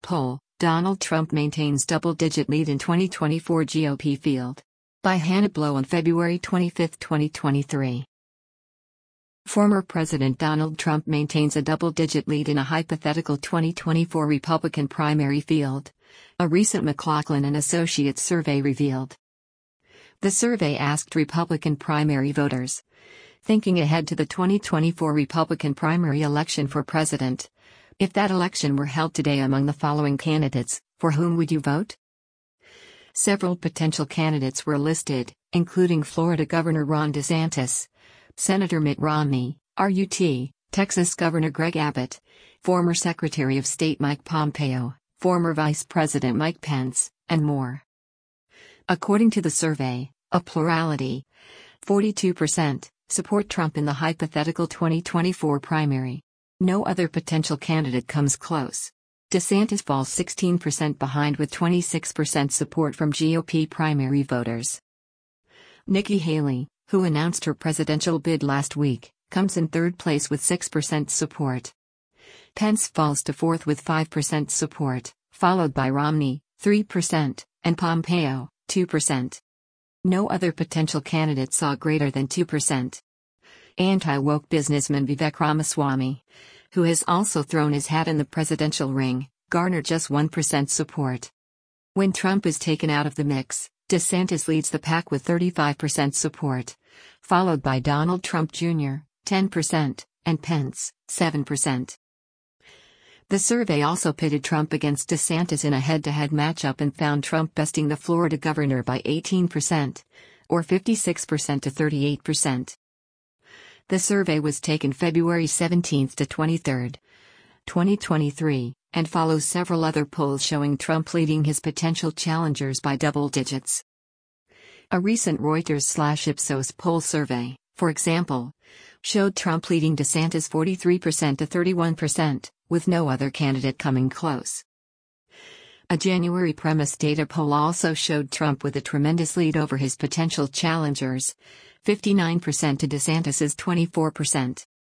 poll, Donald Trump maintains double-digit lead in 2024 GOP field. By Hannah Blow on February 25, 2023. Former President Donald Trump maintains a double-digit lead in a hypothetical 2024 Republican primary field, a recent McLaughlin and Associates survey revealed. The survey asked Republican primary voters, thinking ahead to the 2024 Republican primary election for president, if that election were held today among the following candidates, for whom would you vote? Several potential candidates were listed, including Florida Governor Ron DeSantis, Senator Mitt Romney, RUT, Texas Governor Greg Abbott, former Secretary of State Mike Pompeo, former Vice President Mike Pence, and more. According to the survey, a plurality, 42%, support Trump in the hypothetical 2024 primary. No other potential candidate comes close. DeSantis falls 16% behind with 26% support from GOP primary voters. Nikki Haley, who announced her presidential bid last week, comes in third place with 6% support. Pence falls to fourth with 5% support, followed by Romney, 3%, and Pompeo, 2%. No other potential candidate saw greater than 2%. Anti-woke businessman Vivek Ramaswamy, who has also thrown his hat in the presidential ring, garnered just 1% support. When Trump is taken out of the mix, DeSantis leads the pack with 35% support, followed by Donald Trump Jr., 10%, and Pence, 7%. The survey also pitted Trump against DeSantis in a head-to-head matchup and found Trump besting the Florida governor by 18%, or 56% to 38%. The survey was taken February 17 to 23, 2023, and follows several other polls showing Trump leading his potential challengers by double digits. A recent Reuters/Ipsos poll survey, for example, showed Trump leading DeSantis 43% to 31%, with no other candidate coming close. A January Premise data poll also showed Trump with a tremendous lead over his potential challengers, 59% to DeSantis's 24%.